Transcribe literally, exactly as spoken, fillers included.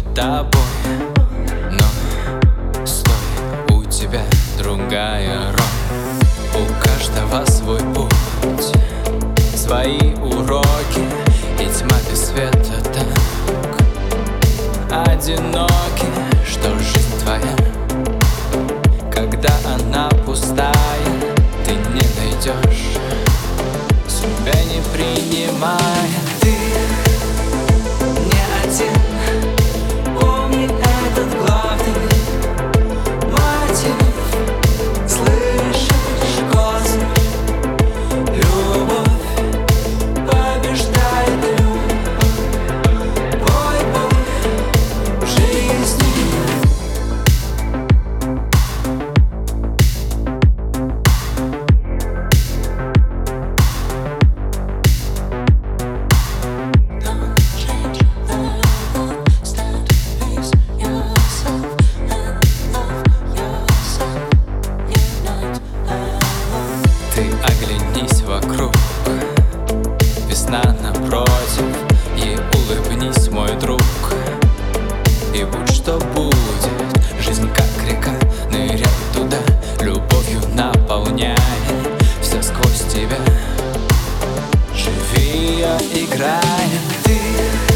тобой. Но стой, у тебя другая роль. У каждого свой путь, свои уроки, и тьма без света так одиноки, что жизнь твоя, когда она пустая, ты не найдешь себя, не принимая. Ты не один, помни этот главный мотив. Слышишь космос? Любовь побеждает любовь. Бой, бой в жизни. Ты оглянись вокруг, весна напротив, и улыбнись, мой друг. И будь что будет, жизнь как река, ныряй туда, любовью наполняй все сквозь тебя. Живи ее, играй. Ты